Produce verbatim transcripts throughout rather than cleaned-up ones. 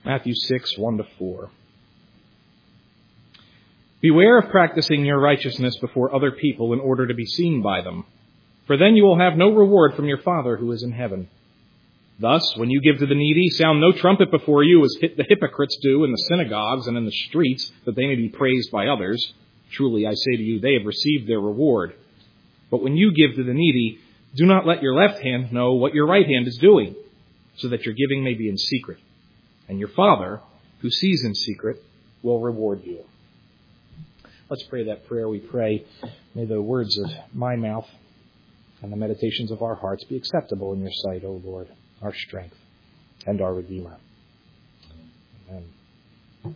Matthew six, one to four. Beware of practicing your righteousness before other people in order to be seen by them, for then you will have no reward from your Father who is in heaven. Thus, when you give to the needy, sound no trumpet before you as the hypocrites do in the synagogues and in the streets, that they may be praised by others. Truly, I say to you, they have received their reward. But when you give to the needy, do not let your left hand know what your right hand is doing, so that your giving may be in secret. And your Father, who sees in secret, will reward you. Let's pray that prayer. We pray, may the words of my mouth and the meditations of our hearts be acceptable in your sight, O Lord, our strength and our Redeemer. Amen.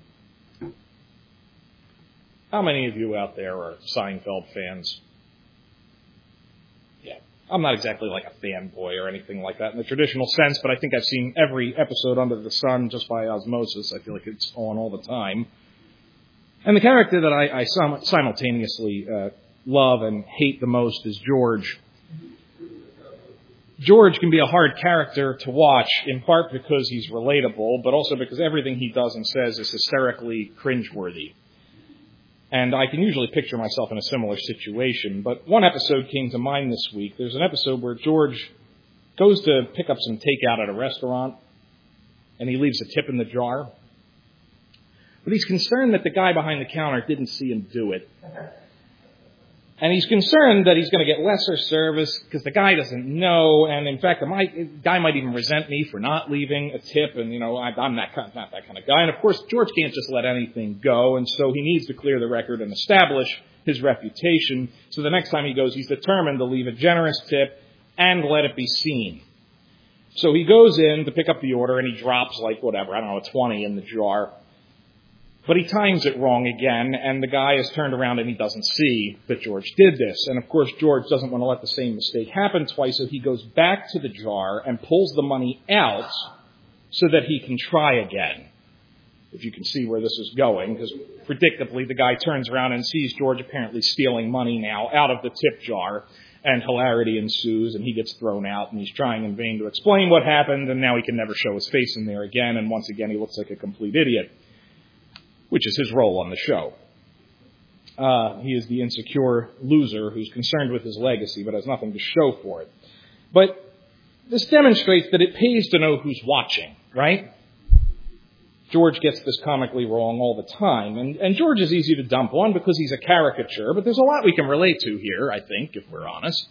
How many of you out there are Seinfeld fans? Yeah. I'm not exactly like a fanboy or anything like that in the traditional sense, but I think I've seen every episode under the sun just by osmosis. I feel like it's on all the time. And the character that I, I simultaneously uh, love and hate the most is George. George can be a hard character to watch, in part because he's relatable, but also because everything he does and says is hysterically cringeworthy. And I can usually picture myself in a similar situation, but one episode came to mind this week. There's an episode where George goes to pick up some takeout at a restaurant, and he leaves a tip in the jar. But he's concerned that the guy behind the counter didn't see him do it. And he's concerned that he's going to get lesser service because the guy doesn't know. And in fact, the guy might even resent me for not leaving a tip. And, you know, I'm that kind, not that kind of guy. And, of course, George can't just let anything go. And so he needs to clear the record and establish his reputation. So the next time he goes, he's determined to leave a generous tip and let it be seen. So he goes in to pick up the order and he drops like whatever, I don't know, a twenty in the jar. But he times it wrong again, and the guy is turned around and he doesn't see that George did this. And, of course, George doesn't want to let the same mistake happen twice, so he goes back to the jar and pulls the money out so that he can try again. If you can see where this is going, because predictably the guy turns around and sees George apparently stealing money now out of the tip jar, and hilarity ensues, and he gets thrown out, and he's trying in vain to explain what happened, and now he can never show his face in there again, and once again he looks like a complete idiot, which is his role on the show. Uh, he is the insecure loser who's concerned with his legacy but has nothing to show for it. But this demonstrates that it pays to know who's watching, right? George gets this comically wrong all the time. And, and George is easy to dump on because he's a caricature, but there's a lot we can relate to here, I think, if we're honest.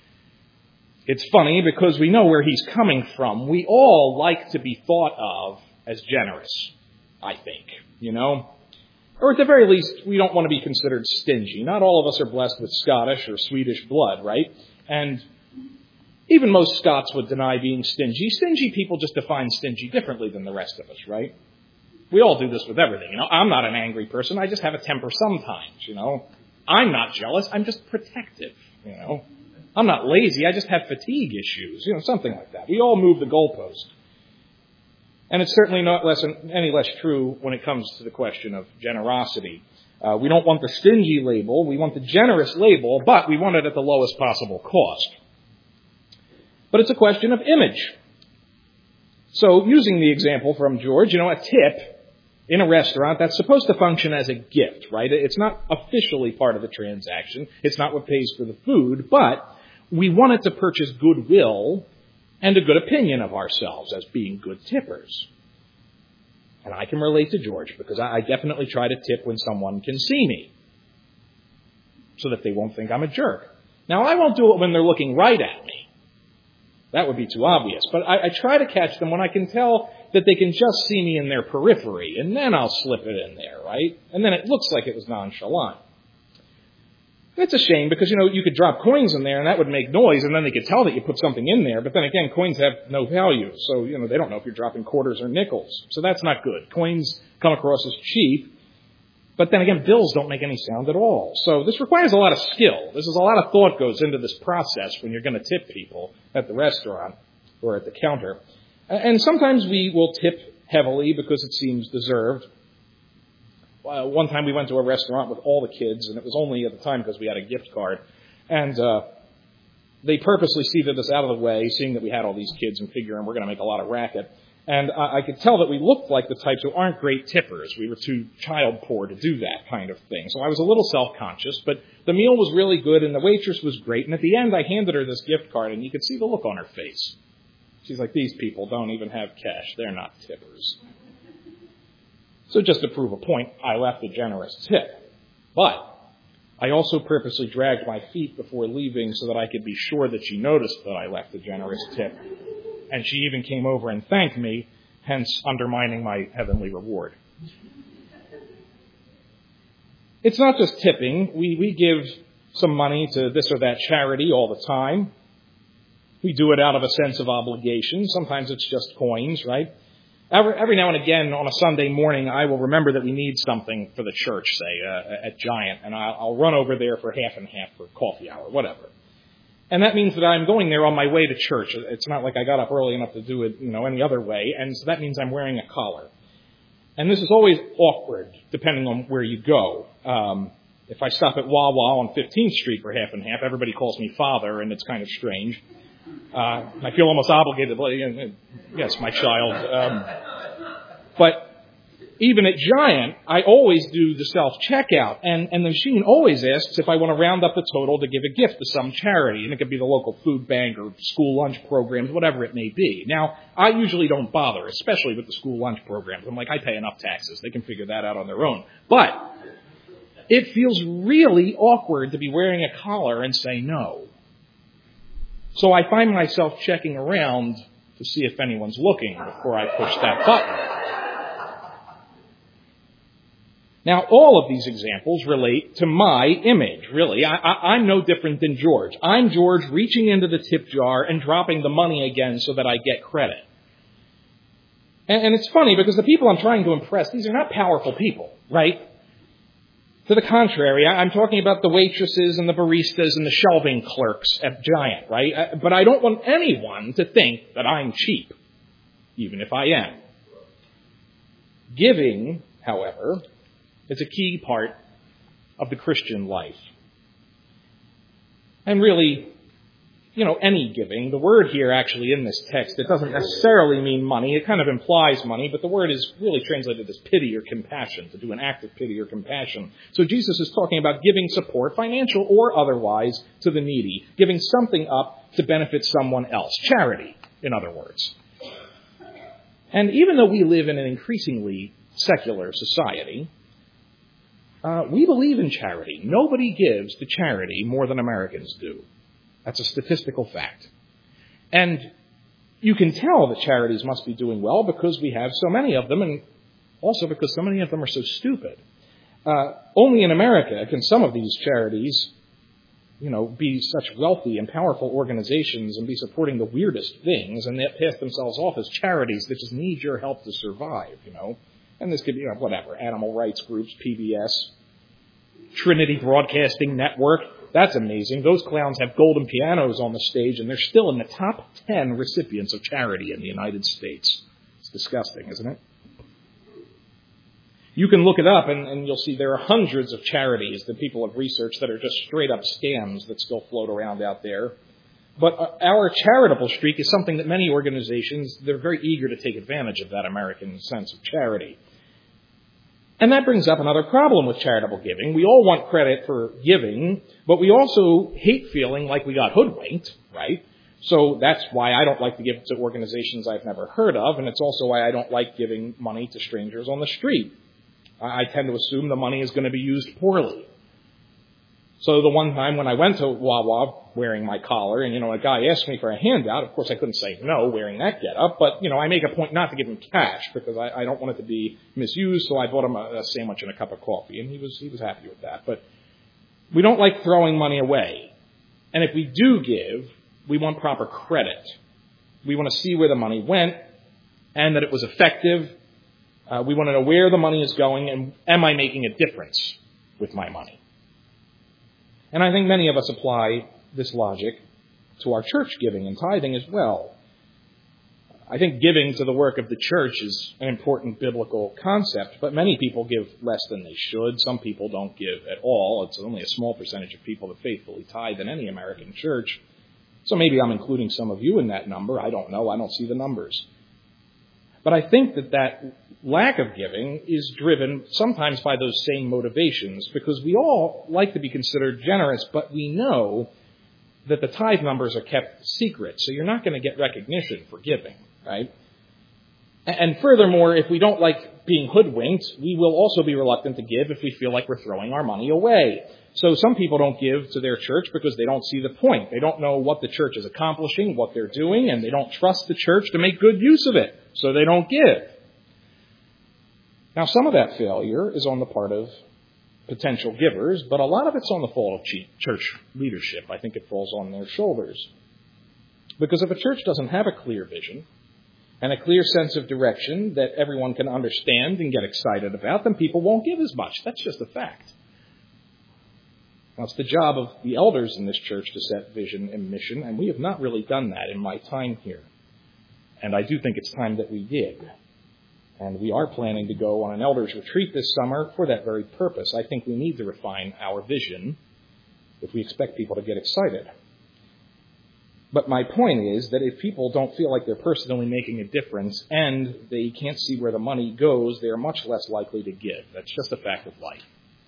It's funny because we know where he's coming from. We all like to be thought of as generous, I think. You know? Or at the very least, we don't want to be considered stingy. Not all of us are blessed with Scottish or Swedish blood, right? And even most Scots would deny being stingy. Stingy people just define stingy differently than the rest of us, right? We all do this with everything. You know, I'm not an angry person. I just have a temper sometimes, you know. I'm not jealous. I'm just protective, you know. I'm not lazy. I just have fatigue issues, you know, something like that. We all move the goalpost. And it's certainly not less, any less true when it comes to the question of generosity. Uh, we don't want the stingy label. We want the generous label, but we want it at the lowest possible cost. But it's a question of image. So using the example from George, you know, a tip in a restaurant, that's supposed to function as a gift, right? It's not officially part of the transaction. It's not what pays for the food, but we want it to purchase goodwill and a good opinion of ourselves as being good tippers. And I can relate to George because I definitely try to tip when someone can see me so that they won't think I'm a jerk. Now, I won't do it when they're looking right at me. That would be too obvious. But I, I try to catch them when I can tell that they can just see me in their periphery, and then I'll slip it in there, right? And then it looks like it was nonchalant. It's a shame because, you know, you could drop coins in there and that would make noise and then they could tell that you put something in there. But then again, coins have no value. So, you know, they don't know if you're dropping quarters or nickels. So that's not good. Coins come across as cheap. But then again, bills don't make any sound at all. So this requires a lot of skill. This is a lot of thought goes into this process when you're going to tip people at the restaurant or at the counter. And sometimes we will tip heavily because it seems deserved. Uh, one time we went to a restaurant with all the kids, and it was only at the time because we had a gift card. And uh, they purposely seated us out of the way, seeing that we had all these kids and figuring we're going to make a lot of racket. And I, I could tell that we looked like the types who aren't great tippers. We were too child poor to do that kind of thing. So I was a little self-conscious, but the meal was really good and the waitress was great. And at the end, I handed her this gift card and you could see the look on her face. She's like, these people don't even have cash. They're not tippers. So just to prove a point, I left a generous tip. But I also purposely dragged my feet before leaving so that I could be sure that she noticed that I left a generous tip. And she even came over and thanked me, hence undermining my heavenly reward. It's not just tipping. We, we give some money to this or that charity all the time. We do it out of a sense of obligation. Sometimes it's just coins, right? Every, every now and again on a Sunday morning, I will remember that we need something for the church, say, uh, at Giant, and I'll, I'll run over there for half and half for coffee hour, whatever. And that means that I'm going there on my way to church. It's not like I got up early enough to do it, you know, any other way, and so that means I'm wearing a collar. And this is always awkward, depending on where you go. Um, if I stop at Wawa on fifteenth Street for half and half, everybody calls me father, and it's kind of strange. Uh, I feel almost obligated. Yes, my child. Um, but even at Giant, I always do the self-checkout, and, and the machine always asks if I want to round up the total to give a gift to some charity, and it could be the local food bank or school lunch programs, whatever it may be. Now, I usually don't bother, especially with the school lunch programs. I'm like, I pay enough taxes. They can figure that out on their own. But it feels really awkward to be wearing a collar and say no. So I find myself checking around to see if anyone's looking before I push that button. Now, all of these examples relate to my image, really. I, I, I'm no different than George. I'm George reaching into the tip jar and dropping the money again so that I get credit. And, and it's funny because the people I'm trying to impress, these are not powerful people, right? To the contrary, I'm talking about the waitresses and the baristas and the shelving clerks at Giant, right? But I don't want anyone to think that I'm cheap, even if I am. Giving, however, is a key part of the Christian life. And really, you know, any giving. The word here actually in this text, it doesn't necessarily mean money. It kind of implies money, but the word is really translated as pity or compassion, to do an act of pity or compassion. So Jesus is talking about giving support, financial or otherwise, to the needy, giving something up to benefit someone else. Charity, in other words. And even though we live in an increasingly secular society, uh, we believe in charity. Nobody gives to charity more than Americans do. That's a statistical fact. And you can tell that charities must be doing well because we have so many of them, and also because so many of them are so stupid. Uh, only in America can some of these charities, you know, be such wealthy and powerful organizations and be supporting the weirdest things, and they pass themselves off as charities that just need your help to survive, you know. And this could be, you know, whatever, animal rights groups, P B S, Trinity Broadcasting Network. That's amazing. Those clowns have golden pianos on the stage, and they're still in the top ten recipients of charity in the United States. It's disgusting, isn't it? You can look it up, and, and you'll see there are hundreds of charities that people have researched that are just straight-up scams that still float around out there. But our charitable streak is something that many organizations, they're very eager to take advantage of that American sense of charity. And that brings up another problem with charitable giving. We all want credit for giving, but we also hate feeling like we got hoodwinked, right? So that's why I don't like to give to organizations I've never heard of, and it's also why I don't like giving money to strangers on the street. I tend to assume the money is going to be used poorly. So the one time when I went to Wawa wearing my collar, and, you know, a guy asked me for a handout, of course I couldn't say no wearing that getup, but, you know, I make a point not to give him cash because I, I don't want it to be misused, so I bought him a, a sandwich and a cup of coffee, and he was he was happy with that. But we don't like throwing money away. And if we do give, we want proper credit. We want to see where the money went and that it was effective. Uh, we want to know where the money is going and am I making a difference with my money? And I think many of us apply this logic to our church giving and tithing as well. I think giving to the work of the church is an important biblical concept, but many people give less than they should. Some people don't give at all. It's only a small percentage of people that faithfully tithe in any American church. So maybe I'm including some of you in that number. I don't know. I don't see the numbers. But I think that that lack of giving is driven sometimes by those same motivations, because we all like to be considered generous, but we know that the tithe numbers are kept secret, so you're not going to get recognition for giving, right? And furthermore, if we don't like being hoodwinked, we will also be reluctant to give if we feel like we're throwing our money away. So some people don't give to their church because they don't see the point. They don't know what the church is accomplishing, what they're doing, and they don't trust the church to make good use of it, so they don't give. Now, some of that failure is on the part of potential givers, but a lot of it's on the fault of church leadership. I think it falls on their shoulders. Because if a church doesn't have a clear vision and a clear sense of direction that everyone can understand and get excited about, then people won't give as much. That's just a fact. Now, it's the job of the elders in this church to set vision and mission, and we have not really done that in my time here. And I do think it's time that we did. And we are planning to go on an elders retreat this summer for that very purpose. I think we need to refine our vision if we expect people to get excited. But my point is that if people don't feel like they're personally making a difference and they can't see where the money goes, they are much less likely to give. That's just a fact of life.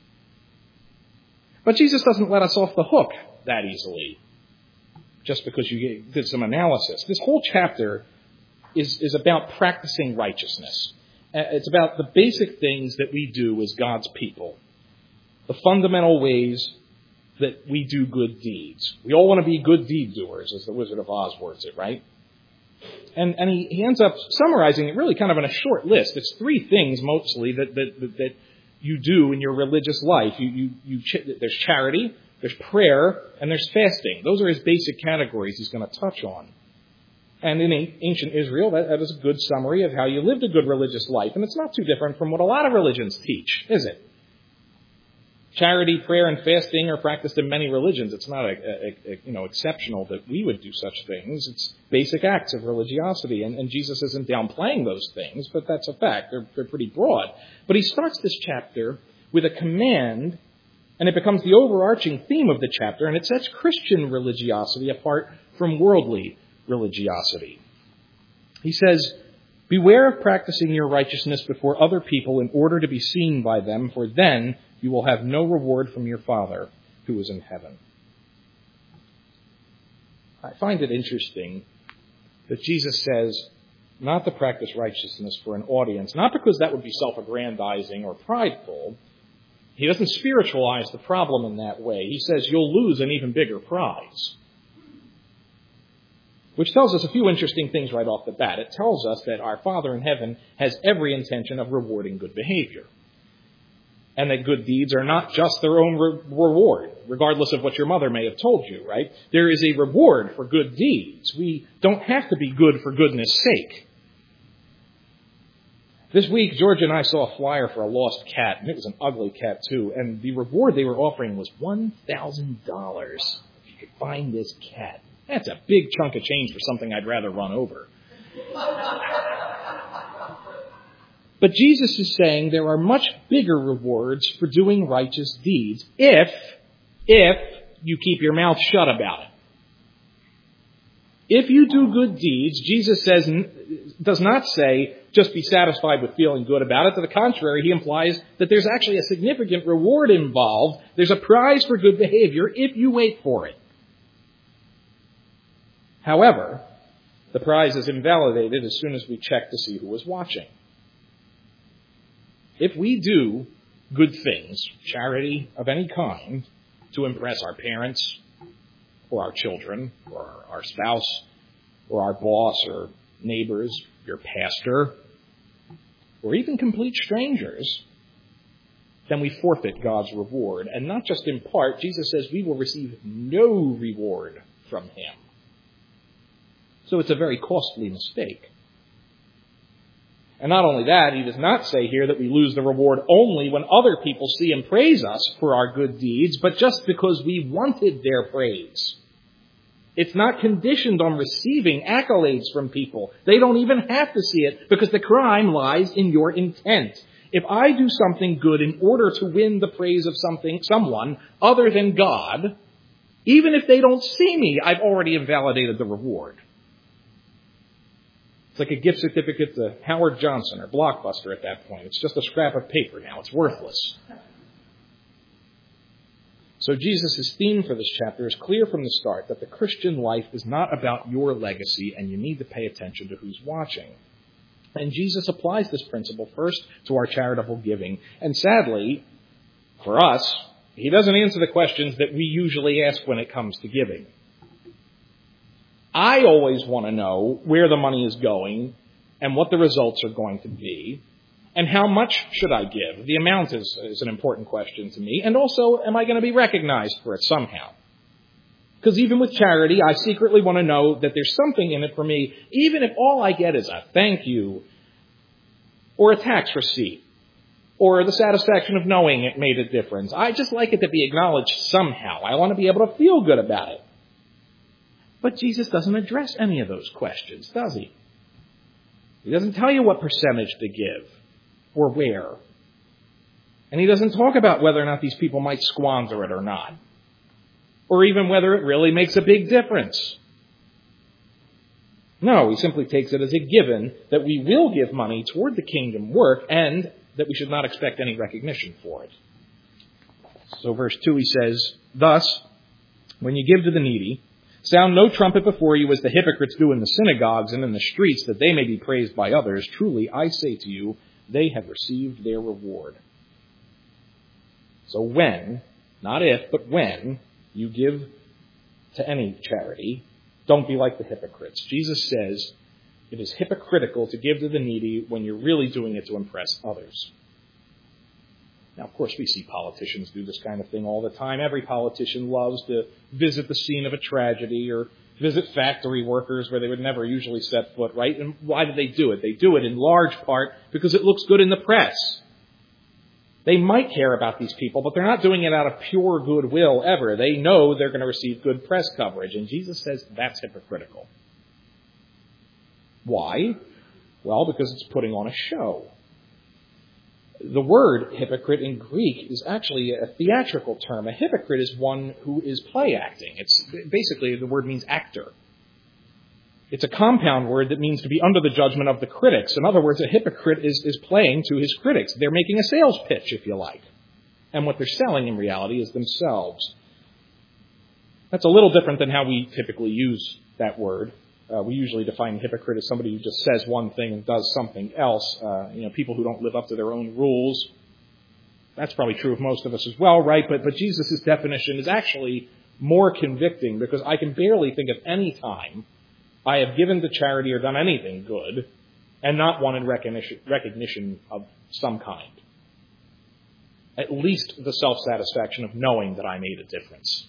But Jesus doesn't let us off the hook that easily, just because you did some analysis. This whole chapter is, is about practicing righteousness. It's about the basic things that we do as God's people, the fundamental ways that we do good deeds. We all want to be good deed doers, as the Wizard of Oz words it, right? And, and he, he ends up summarizing it really kind of in a short list. It's three things mostly that that, that, that you do in your religious life. You, you, you ch- there's charity, there's prayer, and there's fasting. Those are his basic categories he's going to touch on. And in ancient Israel, that, that is a good summary of how you lived a good religious life. And it's not too different from what a lot of religions teach, is it? Charity, prayer, and fasting are practiced in many religions. It's not a, a, a, you know, exceptional that we would do such things. It's basic acts of religiosity. And, and Jesus isn't downplaying those things, but that's a fact. They're, they're pretty broad. But he starts this chapter with a command, and it becomes the overarching theme of the chapter, and it sets Christian religiosity apart from worldly religiosity. He says, "Beware of practicing your righteousness before other people in order to be seen by them, for then you will have no reward from your Father who is in heaven." I find it interesting that Jesus says not to practice righteousness for an audience, not because that would be self-aggrandizing or prideful. He doesn't spiritualize the problem in that way. He says you'll lose an even bigger prize. Which tells us a few interesting things right off the bat. It tells us that our Father in heaven has every intention of rewarding good behavior. And that good deeds are not just their own re- reward, regardless of what your mother may have told you, right? There is a reward for good deeds. We don't have to be good for goodness sake. This week, Georgia and I saw a flyer for a lost cat, and it was an ugly cat too, and the reward they were offering was one thousand dollars if you could find this cat. That's a big chunk of change for something I'd rather run over. But Jesus is saying there are much bigger rewards for doing righteous deeds if, if you keep your mouth shut about it. If you do good deeds, Jesus says, does not say, just be satisfied with feeling good about it. To the contrary, he implies that there's actually a significant reward involved. There's a prize for good behavior if you wait for it. However, the prize is invalidated as soon as we check to see who is watching. If we do good things, charity of any kind, to impress our parents or our children or our spouse or our boss or neighbors, your pastor, or even complete strangers, then we forfeit God's reward. And not just in part, Jesus says we will receive no reward from him. So it's a very costly mistake. And not only that, he does not say here that we lose the reward only when other people see and praise us for our good deeds, but just because we wanted their praise. It's not conditioned on receiving accolades from people. They don't even have to see it because the crime lies in your intent. If I do something good in order to win the praise of something, someone other than God, even if they don't see me, I've already invalidated the reward. It's like a gift certificate to Howard Johnson or Blockbuster at that point. It's just a scrap of paper now. It's worthless. So Jesus' theme for this chapter is clear from the start that the Christian life is not about your legacy, and you need to pay attention to who's watching. And Jesus applies this principle first to our charitable giving. And sadly, for us, he doesn't answer the questions that we usually ask when it comes to giving. I always want to know where the money is going and what the results are going to be. And how much should I give? The amount is, is an important question to me. And also, am I going to be recognized for it somehow? Because even with charity, I secretly want to know that there's something in it for me, even if all I get is a thank you, or a tax receipt, or the satisfaction of knowing it made a difference. I just like it to be acknowledged somehow. I want to be able to feel good about it. But Jesus doesn't address any of those questions, does he? He doesn't tell you what percentage to give, or where. And he doesn't talk about whether or not these people might squander it or not. Or even whether it really makes a big difference. No, he simply takes it as a given that we will give money toward the kingdom work and that we should not expect any recognition for it. So verse two, he says, "Thus, when you give to the needy, sound no trumpet before you as the hypocrites do in the synagogues and in the streets, that they may be praised by others. Truly, I say to you, they have received their reward." So when, not if, but when, you give to any charity, don't be like the hypocrites. Jesus says it is hypocritical to give to the needy when you're really doing it to impress others. Now, of course, we see politicians do this kind of thing all the time. Every politician loves to visit the scene of a tragedy or visit factory workers where they would never usually set foot, right? And why do they do it? They do it in large part because it looks good in the press. They might care about these people, but they're not doing it out of pure goodwill ever. They know they're going to receive good press coverage. And Jesus says that's hypocritical. Why? Well, because it's putting on a show. The word hypocrite in Greek is actually a theatrical term. A hypocrite is one who is play acting. It's basically, the word means actor. It's a compound word that means to be under the judgment of the critics. In other words, a hypocrite is, is playing to his critics. They're making a sales pitch, if you like. And what they're selling in reality is themselves. That's a little different than how we typically use that word. Uh, we usually define a hypocrite as somebody who just says one thing and does something else. Uh, you know, people who don't live up to their own rules. That's probably true of most of us as well, right? But, but Jesus' definition is actually more convicting because I can barely think of any time I have given to charity or done anything good and not wanted recognition, recognition of some kind. At least the self-satisfaction of knowing that I made a difference.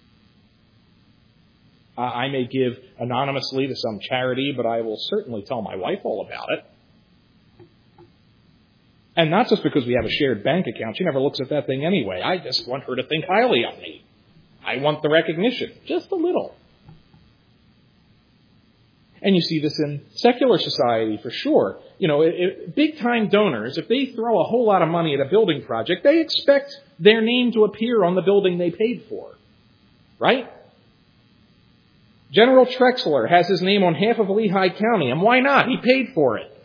Uh, I may give anonymously to some charity, but I will certainly tell my wife all about it. And not just because we have a shared bank account. She never looks at that thing anyway. I just want her to think highly of me. I want the recognition, just a little. And you see this in secular society for sure. You know, big-time donors, if they throw a whole lot of money at a building project, they expect their name to appear on the building they paid for. Right? General Trexler has his name on half of Lehigh County, and why not? He paid for it.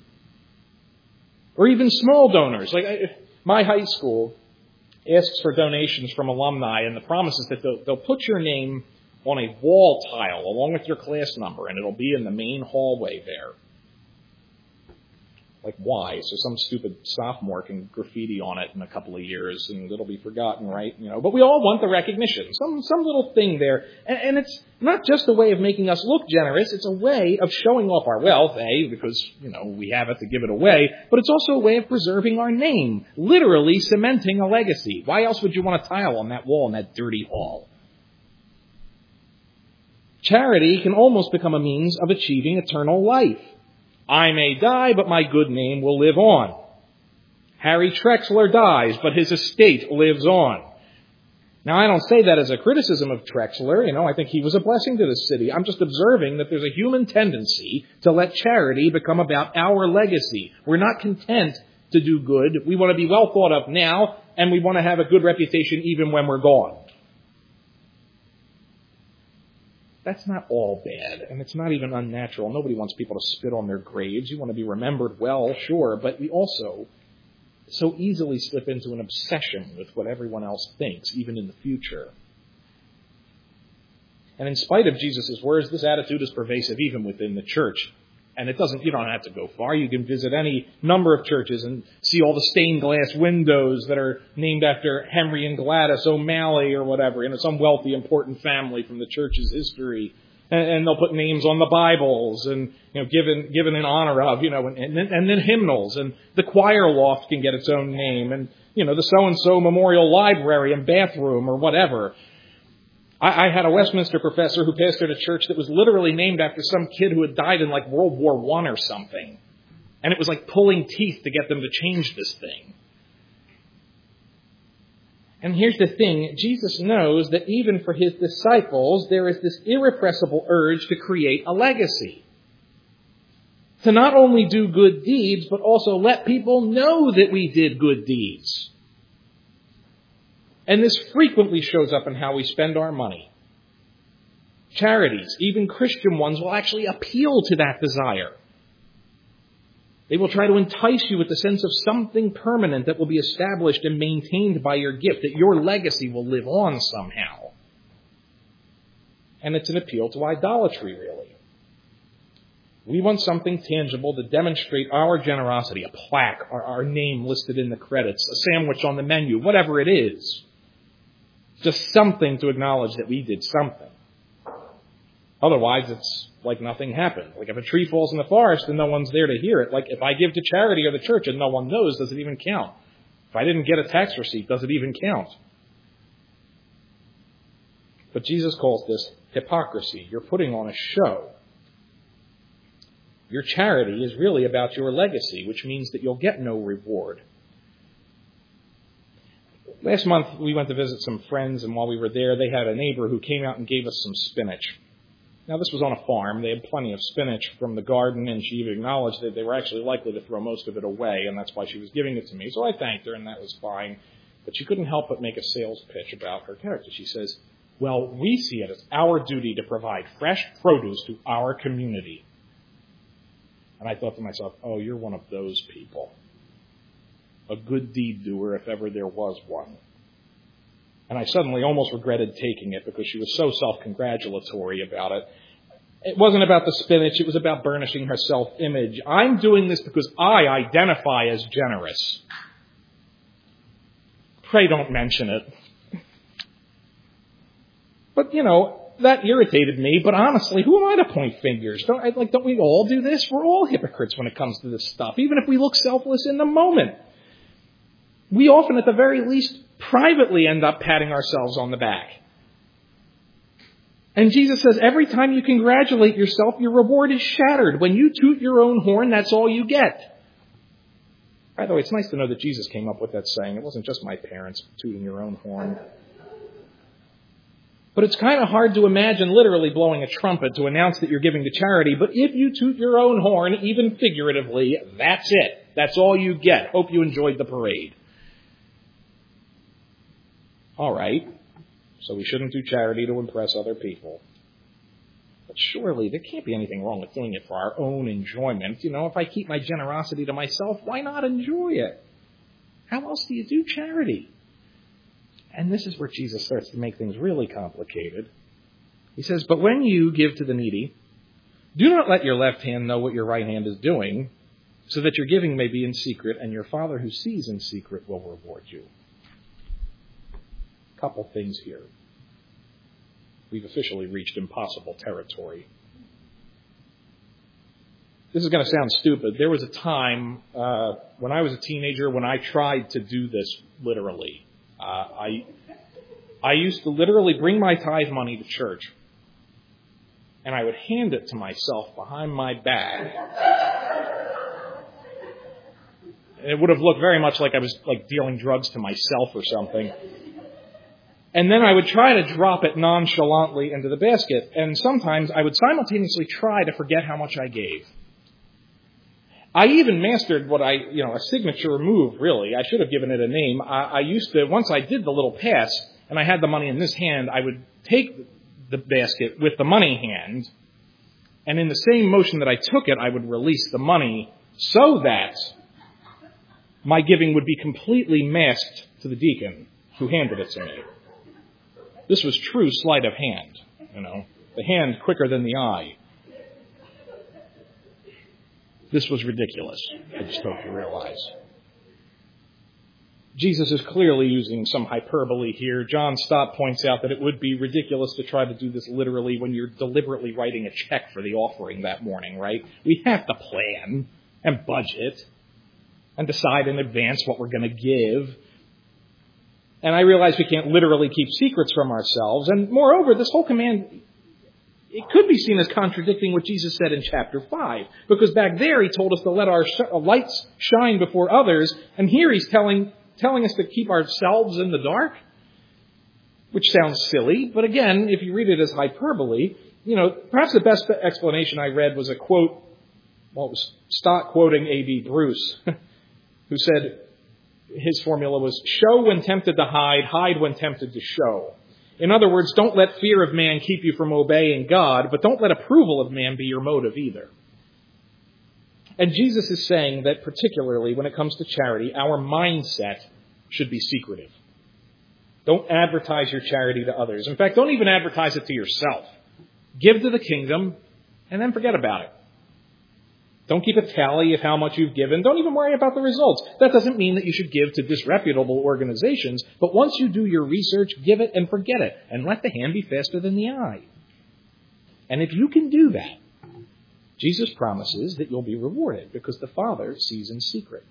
Or even small donors. Like my high school asks for donations from alumni, and the promise is that they'll, they'll put your name on a wall tile along with your class number, and it'll be in the main hallway there. Like, why? So some stupid sophomore can graffiti on it in a couple of years, and it'll be forgotten, right? You know, but we all want the recognition, some some little thing there. And, and it's not just a way of making us look generous. It's a way of showing off our wealth, A, because, you know, we have it to give it away. But it's also a way of preserving our name, literally cementing a legacy. Why else would you want a tile on that wall in that dirty hall? Charity can almost become a means of achieving eternal life. I may die, but my good name will live on. Harry Trexler dies, but his estate lives on. Now, I don't say that as a criticism of Trexler. You know, I think he was a blessing to the city. I'm just observing that there's a human tendency to let charity become about our legacy. We're not content to do good. We want to be well thought of now, and we want to have a good reputation even when we're gone. That's not all bad, and it's not even unnatural. Nobody wants people to spit on their graves. You want to be remembered well, sure, but we also so easily slip into an obsession with what everyone else thinks, even in the future. And in spite of Jesus' words, this attitude is pervasive even within the church. And it doesn't, you don't have to go far. You can visit any number of churches and see all the stained glass windows that are named after Henry and Gladys O'Malley or whatever, you know, some wealthy, important family from the church's history. And, and they'll put names on the Bibles and, you know, given, given in honor of, you know, and, and, and then hymnals. And the choir loft can get its own name. And, you know, the so-and-so memorial library and bathroom or whatever. I had a Westminster professor who pastored a church that was literally named after some kid who had died in like World War One or something. And it was like pulling teeth to get them to change this thing. And here's the thing. Jesus knows that even for his disciples, there is this irrepressible urge to create a legacy. To not only do good deeds, but also let people know that we did good deeds. And this frequently shows up in how we spend our money. Charities, even Christian ones, will actually appeal to that desire. They will try to entice you with the sense of something permanent that will be established and maintained by your gift, that your legacy will live on somehow. And it's an appeal to idolatry, really. We want something tangible to demonstrate our generosity, a plaque, our, our name listed in the credits, a sandwich on the menu, whatever it is. Just something to acknowledge that we did something. Otherwise, it's like nothing happened. Like if a tree falls in the forest and no one's there to hear it. Like if I give to charity or the church and no one knows, does it even count? If I didn't get a tax receipt, does it even count? But Jesus calls this hypocrisy. You're putting on a show. Your charity is really about your legacy, which means that you'll get no reward. Last month, we went to visit some friends, and while we were there, they had a neighbor who came out and gave us some spinach. Now, this was on a farm. They had plenty of spinach from the garden, and she even acknowledged that they were actually likely to throw most of it away, and that's why she was giving it to me. So I thanked her, and that was fine. But she couldn't help but make a sales pitch about her character. She says, well, we see it as our duty to provide fresh produce to our community. And I thought to myself, oh, you're one of those people. A good deed doer, if ever there was one. And I suddenly almost regretted taking it because she was so self-congratulatory about it. It wasn't about the spinach. It was about burnishing her self-image. I'm doing this because I identify as generous. Pray don't mention it. But, you know, that irritated me. But honestly, who am I to point fingers? Don't, I, like, don't we all do this? We're all hypocrites when it comes to this stuff, even if we look selfless in the moment. We often, at the very least, privately end up patting ourselves on the back. And Jesus says, every time you congratulate yourself, your reward is shattered. When you toot your own horn, that's all you get. By the way, it's nice to know that Jesus came up with that saying. It wasn't just my parents tooting your own horn. But it's kind of hard to imagine literally blowing a trumpet to announce that you're giving to charity. But if you toot your own horn, even figuratively, that's it. That's all you get. Hope you enjoyed the parade. All right, so we shouldn't do charity to impress other people. But surely there can't be anything wrong with doing it for our own enjoyment. You know, if I keep my generosity to myself, why not enjoy it? How else do you do charity? And this is where Jesus starts to make things really complicated. He says, but when you give to the needy, do not let your left hand know what your right hand is doing, so that your giving may be in secret, and your Father who sees in secret will reward you. Couple things here. We've officially reached impossible territory. This is going to sound stupid. There was a time uh, when I was a teenager when I tried to do this literally. Uh, I I used to literally bring my tithe money to church, and I would hand it to myself behind my back. It would have looked very much like I was like dealing drugs to myself or something. And then I would try to drop it nonchalantly into the basket. And sometimes I would simultaneously try to forget how much I gave. I even mastered what I, you know, a signature move, really. I should have given it a name. I, I used to, once I did the little pass and I had the money in this hand, I would take the basket with the money hand. And in the same motion that I took it, I would release the money so that my giving would be completely masked to the deacon who handed it to me. This was true sleight of hand, you know, the hand quicker than the eye. This was ridiculous, I just hope you realize. Jesus is clearly using some hyperbole here. John Stott points out that it would be ridiculous to try to do this literally when you're deliberately writing a check for the offering that morning, right? We have to plan and budget and decide in advance what we're going to give. And I realize we can't literally keep secrets from ourselves. And moreover, this whole command, it could be seen as contradicting what Jesus said in chapter five. Because back there he told us to let our lights shine before others. And here he's telling telling us to keep ourselves in the dark, which sounds silly. But again, if you read it as hyperbole, you know, perhaps the best explanation I read was a quote, well, it was Stott quoting A B Bruce, who said his formula was, show when tempted to hide, hide when tempted to show. In other words, don't let fear of man keep you from obeying God, but don't let approval of man be your motive either. And Jesus is saying that particularly when it comes to charity, our mindset should be secretive. Don't advertise your charity to others. In fact, don't even advertise it to yourself. Give to the kingdom and then forget about it. Don't keep a tally of how much you've given. Don't even worry about the results. That doesn't mean that you should give to disreputable organizations, but once you do your research, give it and forget it, and let the hand be faster than the eye. And if you can do that, Jesus promises that you'll be rewarded because the Father sees in secret.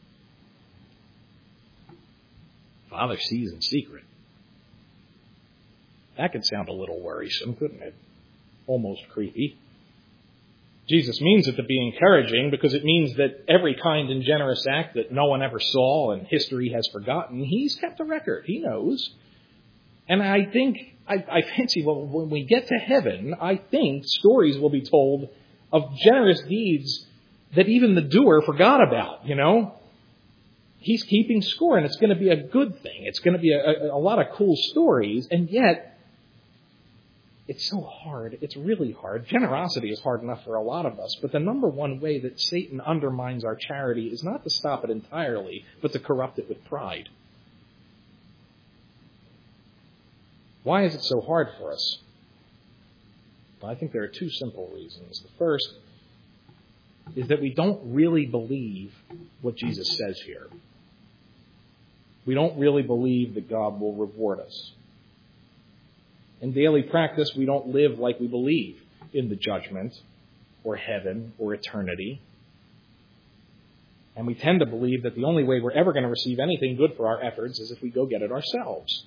Father sees in secret. That could sound a little worrisome, couldn't it? Almost creepy. Jesus means it to be encouraging because it means that every kind and generous act that no one ever saw and history has forgotten, he's kept a record. He knows. And I think, I, I fancy, well, when we get to heaven, I think stories will be told of generous deeds that even the doer forgot about, you know. He's keeping score, and it's going to be a good thing. It's going to be a, a, a lot of cool stories, and yet it's so hard. It's really hard. Generosity is hard enough for a lot of us, but the number one way that Satan undermines our charity is not to stop it entirely, but to corrupt it with pride. Why is it so hard for us? Well, I think there are two simple reasons. The first is that we don't really believe what Jesus says here. We don't really believe that God will reward us. In daily practice, we don't live like we believe in the judgment or heaven or eternity. And we tend to believe that the only way we're ever going to receive anything good for our efforts is if we go get it ourselves.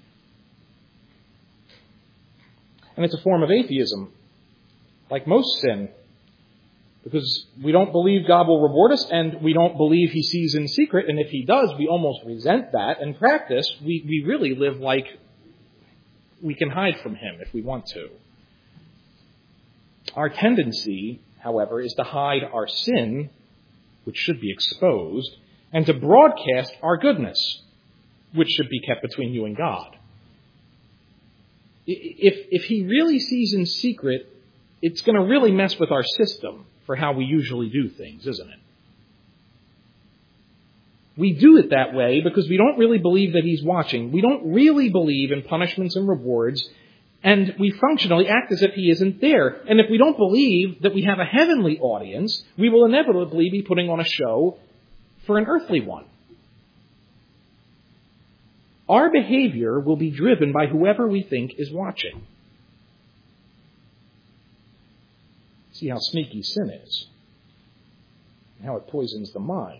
And it's a form of atheism, like most sin, because we don't believe God will reward us, and we don't believe he sees in secret, and if he does, we almost resent that. In practice, we, we really live like we can hide from him if we want to. Our tendency, however, is to hide our sin, which should be exposed, and to broadcast our goodness, which should be kept between you and God. If, if he really sees in secret, it's going to really mess with our system for how we usually do things, isn't it? We do it that way because we don't really believe that he's watching. We don't really believe in punishments and rewards, and we functionally act as if he isn't there. And if we don't believe that we have a heavenly audience, we will inevitably be putting on a show for an earthly one. Our behavior will be driven by whoever we think is watching. See how sneaky sin is, and how it poisons the mind.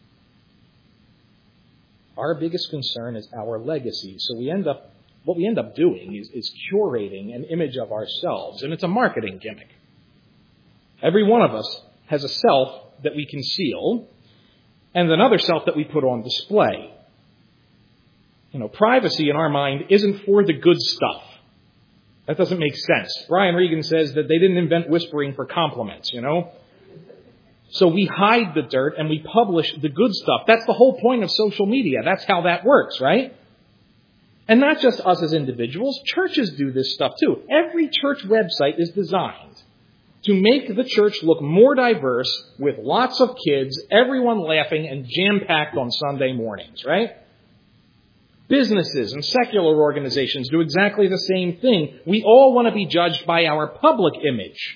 Our biggest concern is our legacy. So we end up, what we end up doing is, is curating an image of ourselves, and it's a marketing gimmick. Every one of us has a self that we conceal, and another self that we put on display. You know, privacy in our mind isn't for the good stuff. That doesn't make sense. Brian Regan says that they didn't invent whispering for compliments, you know. So we hide the dirt and we publish the good stuff. That's the whole point of social media. That's how that works, right? And not just us as individuals. Churches do this stuff too. Every church website is designed to make the church look more diverse with lots of kids, everyone laughing and jam-packed on Sunday mornings, right? Businesses and secular organizations do exactly the same thing. We all want to be judged by our public image.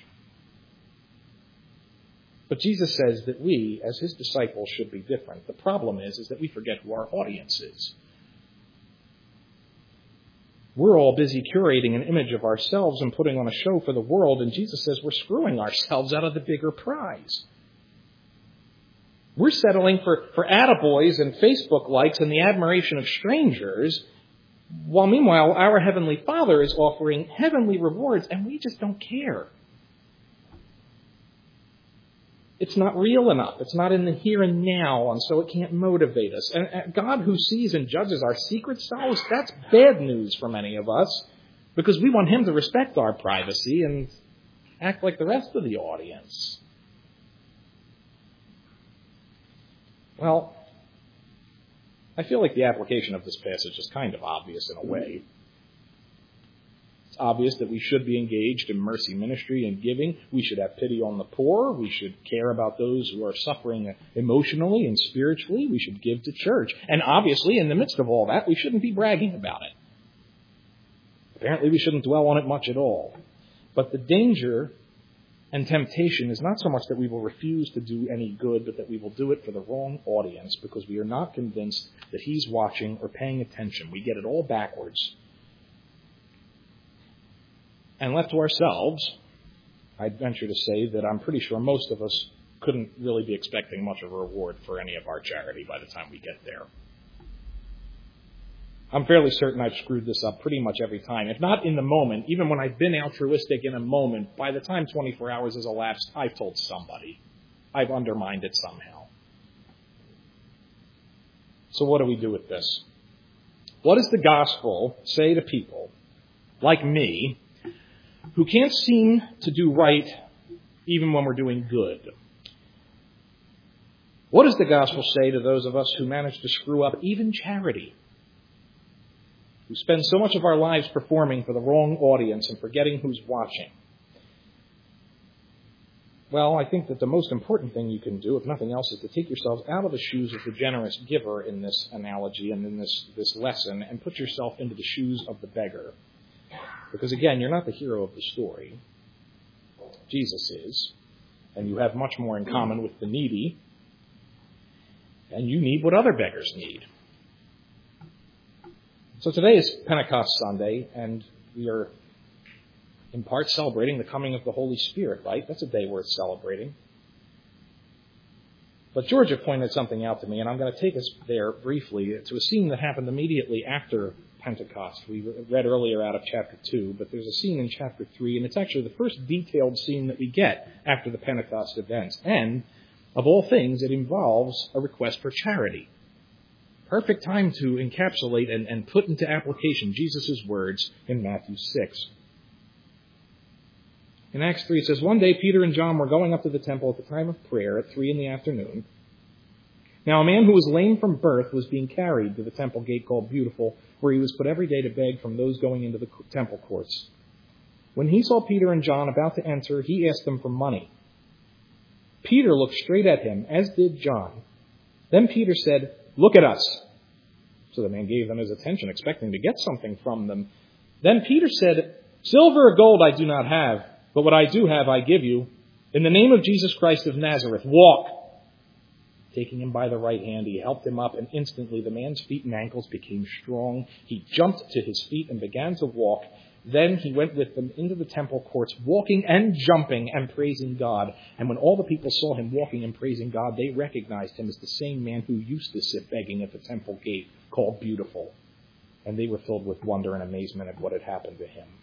But Jesus says that we, as his disciples, should be different. The problem is, is that we forget who our audience is. We're all busy curating an image of ourselves and putting on a show for the world, and Jesus says we're screwing ourselves out of the bigger prize. We're settling for, for attaboys and Facebook likes and the admiration of strangers, while meanwhile our Heavenly Father is offering heavenly rewards, and we just don't care. It's not real enough. It's not in the here and now, and so it can't motivate us. And God, who sees and judges our secret selves, that's bad news for many of us, because we want him to respect our privacy and act like the rest of the audience. Well, I feel like the application of this passage is kind of obvious in a way. It's obvious that we should be engaged in mercy ministry and giving. We should have pity on the poor. We should care about those who are suffering emotionally and spiritually. We should give to church. And obviously, in the midst of all that, we shouldn't be bragging about it. Apparently, we shouldn't dwell on it much at all. But the danger and temptation is not so much that we will refuse to do any good, but that we will do it for the wrong audience because we are not convinced that he's watching or paying attention. We get it all backwards. And left to ourselves, I'd venture to say that I'm pretty sure most of us couldn't really be expecting much of a reward for any of our charity by the time we get there. I'm fairly certain I've screwed this up pretty much every time. If not in the moment, even when I've been altruistic in a moment, by the time twenty-four hours has elapsed, I've told somebody. I've undermined it somehow. So what do we do with this? What does the gospel say to people like me who can't seem to do right even when we're doing good? What does the gospel say to those of us who manage to screw up even charity? Who spend so much of our lives performing for the wrong audience and forgetting who's watching? Well, I think that the most important thing you can do, if nothing else, is to take yourselves out of the shoes of the generous giver in this analogy and in this, this lesson and put yourself into the shoes of the beggar. Because again, you're not the hero of the story. Jesus is. And you have much more in common with the needy. And you need what other beggars need. So today is Pentecost Sunday, and we are in part celebrating the coming of the Holy Spirit, right? That's a day worth celebrating. But Georgia pointed something out to me, and I'm going to take us there briefly to a scene that happened immediately after Pentecost. We read earlier out of chapter two, but there's a scene in chapter three, and it's actually the first detailed scene that we get after the Pentecost events. And, of all things, it involves a request for charity. Perfect time to encapsulate and, and put into application Jesus' words in Matthew six. In Acts three, it says, "One day Peter and John were going up to the temple at the time of prayer at three in the afternoon. Now a man who was lame from birth was being carried to the temple gate called Beautiful, where he was put every day to beg from those going into the temple courts. When he saw Peter and John about to enter, he asked them for money. Peter looked straight at him, as did John. Then Peter said, 'Look at us.' So the man gave them his attention, expecting to get something from them. Then Peter said, 'Silver or gold I do not have, but what I do have I give you. In the name of Jesus Christ of Nazareth, walk.' Taking him by the right hand, he helped him up, and instantly the man's feet and ankles became strong. He jumped to his feet and began to walk. Then he went with them into the temple courts, walking and jumping and praising God. And when all the people saw him walking and praising God, they recognized him as the same man who used to sit begging at the temple gate called Beautiful. And they were filled with wonder and amazement at what had happened to him."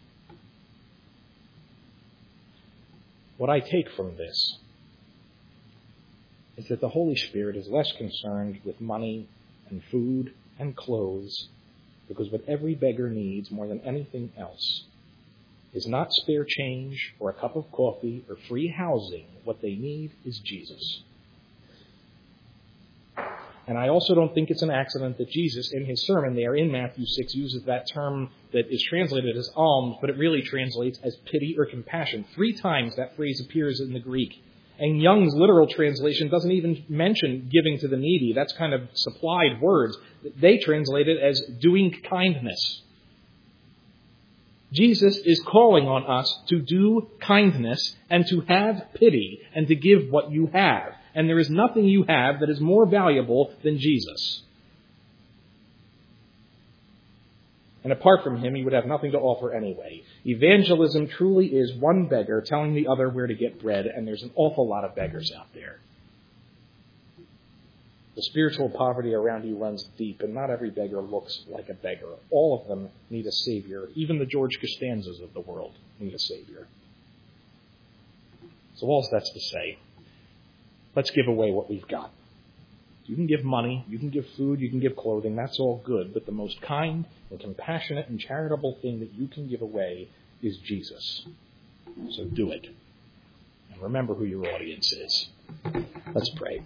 What I take from this is that the Holy Spirit is less concerned with money and food and clothes, because what every beggar needs more than anything else is not spare change or a cup of coffee or free housing. What they need is Jesus. And I also don't think it's an accident that Jesus, in his sermon there in Matthew six, uses that term that is translated as alms, but it really translates as pity or compassion. Three times that phrase appears in the Greek. And Young's literal translation doesn't even mention giving to the needy. That's kind of supplied words. They translate it as doing kindness. Jesus is calling on us to do kindness and to have pity and to give what you have. And there is nothing you have that is more valuable than Jesus. And apart from him, you would have nothing to offer anyway. Evangelism truly is one beggar telling the other where to get bread, and there's an awful lot of beggars out there. The spiritual poverty around you runs deep, and not every beggar looks like a beggar. All of them need a Savior. Even the George Costanzas of the world need a Savior. So all that's to say, let's give away what we've got. You can give money, you can give food, you can give clothing, that's all good. But the most kind and compassionate and charitable thing that you can give away is Jesus. So do it. And remember who your audience is. Let's pray.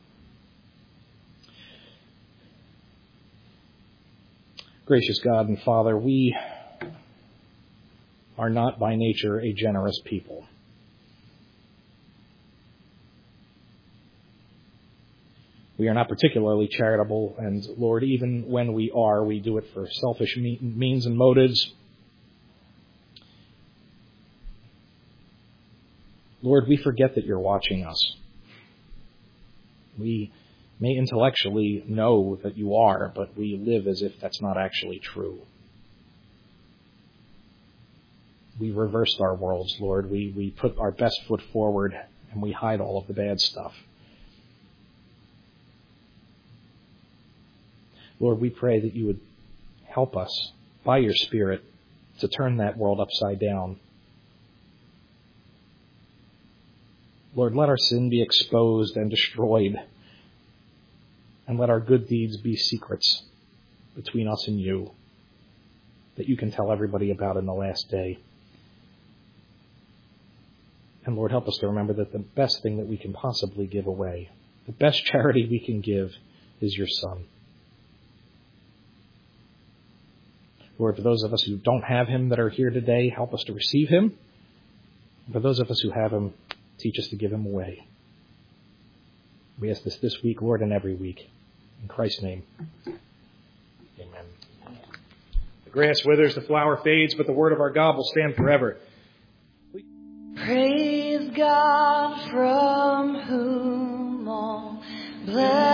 Gracious God and Father, we are not by nature a generous people. We are not particularly charitable, and Lord, even when we are, we do it for selfish means and motives. Lord, we forget that you're watching us. We may intellectually know that you are, but we live as if that's not actually true. We reversed our worlds, Lord. We, we put our best foot forward, and we hide all of the bad stuff. Lord, we pray that you would help us by your Spirit to turn that world upside down. Lord, let our sin be exposed and destroyed, and let our good deeds be secrets between us and you that you can tell everybody about in the last day. And Lord, help us to remember that the best thing that we can possibly give away, the best charity we can give, is your Son. Lord, for those of us who don't have him that are here today, help us to receive him. For those of us who have him, teach us to give him away. We ask this this week, Lord, and every week. In Christ's name, amen. The grass withers, the flower fades, but the word of our God will stand forever. Praise God from whom all blessings